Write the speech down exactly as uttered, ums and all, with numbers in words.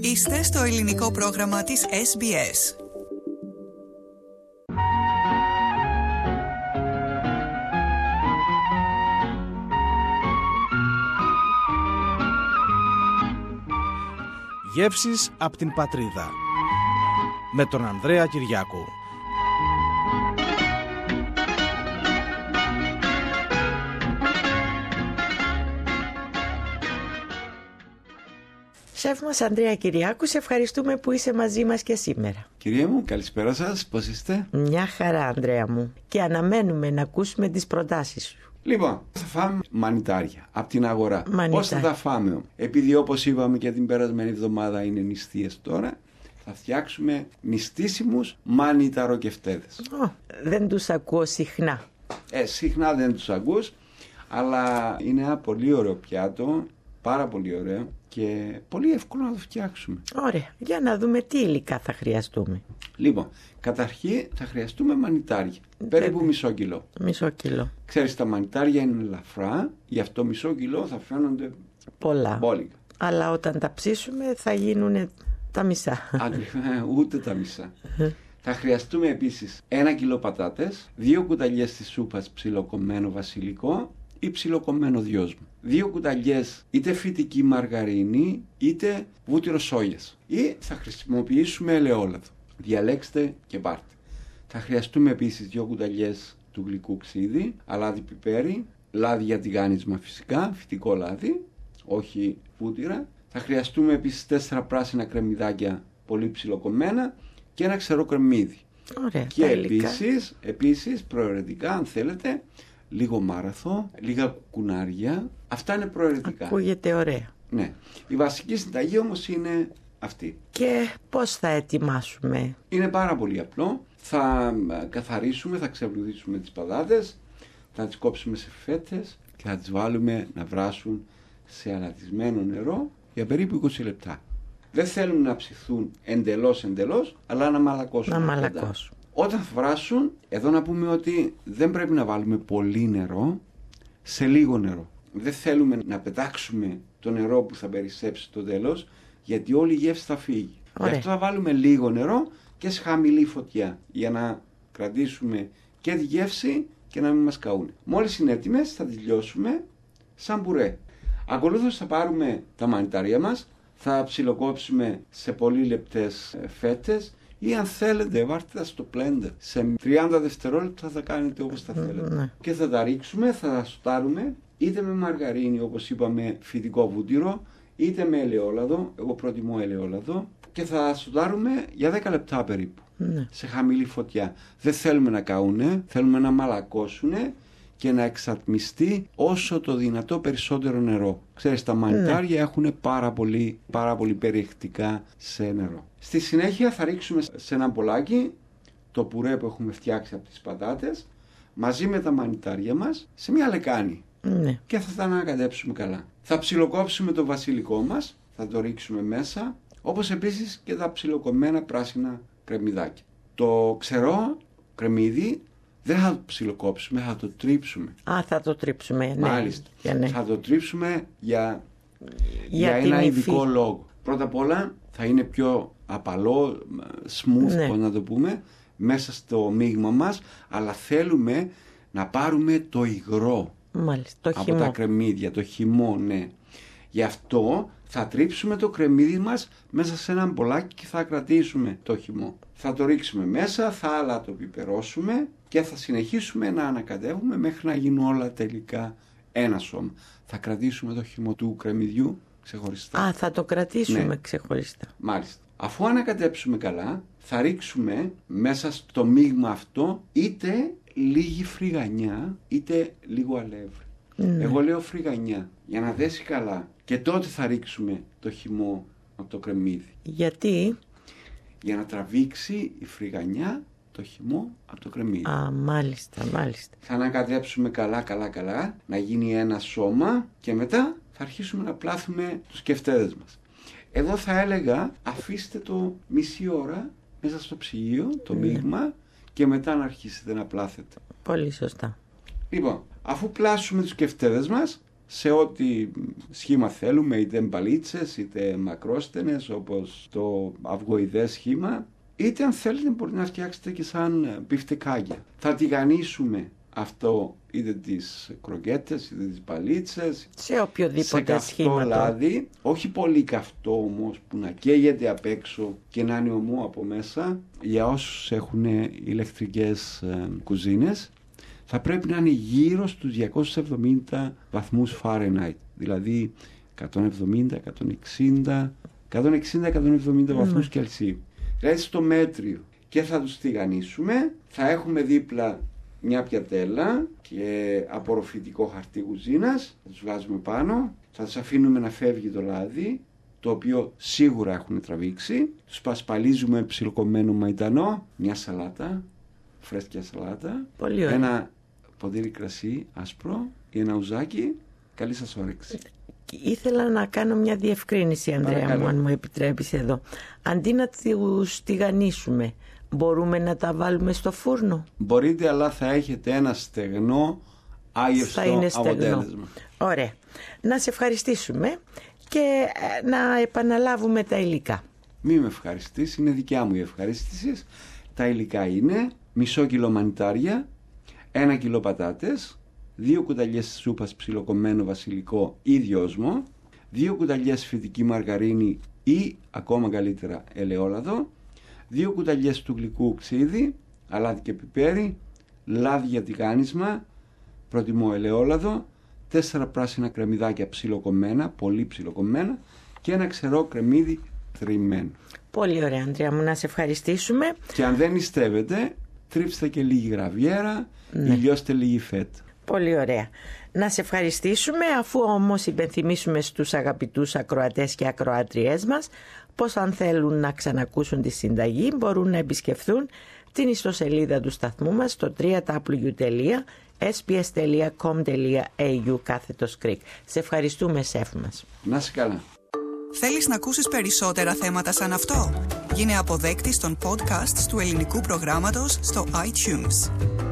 Είστε στο ελληνικό πρόγραμμα της Ες Μπι Ες. Γεύσεις από την πατρίδα με τον Ανδρέα Κυριάκου. Σεφ μας Ανδρέα Κυριάκου, σε ευχαριστούμε που είσαι μαζί μας και σήμερα. Κυρία μου, καλησπέρα σας, πώς είστε? Μια χαρά, Ανδρέα μου, και αναμένουμε να ακούσουμε τις προτάσεις σου. Λοιπόν, θα φάμε μανιτάρια από την αγορά. Μανιτάρια. Πώς θα τα φάμε? Επειδή όπως είπαμε και την περασμένη εβδομάδα είναι νηστείες τώρα, θα φτιάξουμε νηστίσιμους μανιταροκεφτέδες. Oh, δεν τους ακούω συχνά. Ε, συχνά δεν τους ακούς, αλλά είναι ένα πολύ ωραίο πιάτο, πάρα πολύ ωραίο και πολύ εύκολο να το φτιάξουμε. Ωραία, για να δούμε τι υλικά θα χρειαστούμε. Λοιπόν, καταρχήν θα χρειαστούμε μανιτάρια, περίπου μισό κιλό. Μισό κιλό. Ξέρεις, τα μανιτάρια είναι ελαφρά, γι' αυτό μισό κιλό θα φαίνονται πολλά. Μπόλικα. Αλλά όταν τα ψήσουμε θα γίνουν τα μισά. Ακριβώς, ούτε τα μισά. Θα χρειαστούμε επίσης ένα κιλό πατάτες, δύο κουταλιές της σούπας ψιλοκομμένο βασιλικό ή ψιλοκομμένο δυόσμο. Δύο κουταλιές είτε φυτική μαργαρίνη είτε βούτυρο σόγιας. Ή θα χρησιμοποιήσουμε ελαιόλαδο. Διαλέξτε και πάρτε. Θα χρειαστούμε επίσης δύο κουταλιές του γλυκού ξύδι, αλάτι πιπέρι, λάδι για τηγάνισμα φυσικά, φυτικό λάδι, όχι βούτυρα. Θα χρειαστούμε επίσης τέσσερα πράσινα κρεμμυδάκια πολύ ψιλοκομμένα και ένα ξερό κρεμμύδι. Ωραία, και επίσης, επίσης προαιρετικά, αν θέλετε, λίγο μάραθο, λίγα κουκουνάρια. Αυτά είναι προαιρετικά. Ακούγεται ωραία. Ναι. Η βασική συνταγή όμως είναι αυτή. Και πώς θα ετοιμάσουμε? Είναι πάρα πολύ απλό. Θα καθαρίσουμε, θα ξεβλουδίσουμε τις πατάτες, θα τις κόψουμε σε φέτες και θα τις βάλουμε να βράσουν σε αλατισμένο νερό για περίπου είκοσι λεπτά. Δεν θέλουν να ψηθούν εντελώς εντελώς, αλλά να μαλακώσουν. Να μαλακώσουν. Όταν θα βράσουν, εδώ να πούμε ότι δεν πρέπει να βάλουμε πολύ νερό σε λίγο νερό. Δεν θέλουμε να πετάξουμε το νερό που θα περισσέψει στο τέλος, γιατί όλη η γεύση θα φύγει. Ωραία. Γι' αυτό θα βάλουμε λίγο νερό και σε χαμηλή φωτιά, για να κρατήσουμε και τη γεύση και να μην μας καούν. Μόλις είναι έτοιμες θα τις λιώσουμε σαν πουρέ. Ακολούθως θα πάρουμε τα μανιτάρια μας, θα ψιλοκόψουμε σε πολύ λεπτές φέτες ή αν θέλετε βάρτε τα στο blender. Σε τριάντα δευτερόλεπτα θα τα κάνετε όπως τα θέλετε. Ναι. Και θα τα ρίξουμε, θα τα σουτάρουμε είτε με μαργαρίνη όπως είπαμε φυτικό βούτυρο, είτε με ελαιόλαδο, εγώ προτιμώ ελαιόλαδο, και θα σουτάρουμε για δέκα λεπτά περίπου. Ναι. Σε χαμηλή φωτιά. Δεν θέλουμε να καούνε, θέλουμε να μαλακώσουνε και να εξατμιστεί όσο το δυνατό περισσότερο νερό. Ξέρεις, τα μανιτάρια ναι. έχουν πάρα πολύ, πάρα πολύ περιεκτικά σε νερό. Στη συνέχεια θα ρίξουμε σε ένα μπολάκι το πουρέ που έχουμε φτιάξει από τις πατάτες μαζί με τα μανιτάρια μας σε μια λεκάνη ναι. και θα τα ανακατέψουμε καλά. Θα ψιλοκόψουμε το βασιλικό μας, θα το ρίξουμε μέσα, όπως επίσης και τα ψιλοκομμένα πράσινα κρεμμυδάκια. Το ξερό κρεμμύδι δεν θα το ψιλοκόψουμε, θα το τρίψουμε. Α, θα το τρίψουμε, ναι. Μάλιστα. Για, ναι. Θα το τρίψουμε για, για, για ένα υφή. ειδικό λόγο. Πρώτα απ' όλα θα είναι πιο απαλό, smooth, ναι. πώς να το πούμε, μέσα στο μείγμα μας, αλλά θέλουμε να πάρουμε το υγρό. Μάλιστα, το από χυμό. τα κρεμμύδια, το χυμό, ναι. Γι' αυτό θα τρίψουμε το κρεμμύδι μας μέσα σε ένα μπολάκι και θα κρατήσουμε το χυμό. Θα το ρίξουμε μέσα, θα άλλα το πιπερώσουμε και θα συνεχίσουμε να ανακατεύουμε μέχρι να γίνουν όλα τελικά ένα σώμα. Θα κρατήσουμε το χυμό του κρεμμυδιού ξεχωριστά. Α, θα το κρατήσουμε ναι. ξεχωριστά. Μάλιστα. Αφού ανακατέψουμε καλά, θα ρίξουμε μέσα στο μείγμα αυτό είτε λίγη φρυγανιά είτε λίγο αλεύρι. Mm. Εγώ λέω φρυγανιά για να δέσει καλά. Και τότε θα ρίξουμε το χυμό από το κρεμμύδι. Γιατί? Για να τραβήξει η φρυγανιά το χυμό από το κρεμμύδι. Α, μάλιστα, μάλιστα. Θα ανακατέψουμε καλά, καλά, καλά, να γίνει ένα σώμα και μετά θα αρχίσουμε να πλάθουμε τους κεφτέδες μας. Εδώ θα έλεγα αφήστε το μισή ώρα μέσα στο ψυγείο, το mm. μείγμα, και μετά να αρχίσετε να πλάθετε. Πολύ σωστά. Λοιπόν, αφού πλάσουμε τους κεφτέδες μας, σε ό,τι σχήμα θέλουμε, είτε μπαλίτσες, είτε μακρόστενες όπως το αυγοειδές σχήμα, είτε αν θέλετε μπορεί να φτιάξετε και σαν μπιφτεκάκια. Θα τηγανίσουμε αυτό είτε τις κροκέτες είτε τις μπαλίτσες σε οποιοδήποτε σε καυτό σχήμα λάδι, όχι πολύ καυτό όμως που να καίγεται απ' έξω και να είναι ομό από μέσα. Για όσους έχουν ηλεκτρικές ε, κουζίνες, θα πρέπει να είναι γύρω στους διακόσιους εβδομήντα βαθμούς Φάρενχάιτ, δηλαδή εκατόν εβδομήντα, εκατόν εξήντα, εκατόν εξήντα με εκατόν εβδομήντα βαθμούς mm. Κελσίου, δηλαδή στο μέτριο. Και θα τους τηγανίσουμε, θα έχουμε δίπλα μια πιατέλα και απορροφητικό χαρτί κουζίνας, θα τους βάζουμε πάνω, θα τους αφήνουμε να φεύγει το λάδι, το οποίο σίγουρα έχουν τραβήξει, τους πασπαλίζουμε ψιλοκομμένο μαϊντανό, μια σαλάτα, φρέσκια σαλάτα, πολύ ωραία, ένα ποδήρι κρασί άσπρο ή ένα ουζάκι. Καλή σας όρεξη. Ήθελα να κάνω μια διευκρίνηση, Ανδρέα. Παρακαλώ. Μου, αν μου επιτρέπεις εδώ. Αντί να τους τηγανίσουμε, μπορούμε να τα βάλουμε στο φούρνο? Μπορείτε, αλλά θα έχετε ένα στεγνό, άγευστο αποτέλεσμα. Ωραία. Να σε ευχαριστήσουμε και να επαναλάβουμε τα υλικά. Μη με ευχαριστείς, είναι δικιά μου η ευχαρίστηση. Τα υλικά είναι μισό κιλό μανιτάρια, ένα κιλό πατάτες, δύο κουταλιές σούπας ψιλοκομμένο βασιλικό ή δυόσμο, δύο κουταλιές φυτική μαργαρίνη ή ακόμα καλύτερα ελαιόλαδο, δύο κουταλιές του γλυκού ξύδι, αλάτι και πιπέρι, λάδι για τηγάνισμα, προτιμώ ελαιόλαδο, τέσσερα πράσινα κρεμμυδάκια ψιλοκομμένα, πολύ ψιλοκομμένα και ένα ξερό κρεμμύδι θρυμμένο. Πολύ ωραία, Ανδρέα μου, να σε ευχαριστήσουμε. Και αν δεν νηστεύετε, τρίψτε και λίγη γραβιέρα, ναι, ή λιώστε λίγη φέτα. Πολύ ωραία. Να σε ευχαριστήσουμε, αφού όμως υπενθυμίσουμε στους αγαπητούς ακροατές και ακροάτριές μας πως αν θέλουν να ξανακούσουν τη συνταγή μπορούν να επισκεφθούν την ιστοσελίδα του σταθμού μας στο double-u double-u double-u τελεία ες μπι ες τελεία κομ τελεία έι γιου κάθετος Greek. Σε ευχαριστούμε, σεφ μας. Να είσαι καλά. Θέλεις να ακούσεις περισσότερα θέματα σαν αυτό? Γίνε αποδέκτης των podcasts του ελληνικού προγράμματος στο iTunes.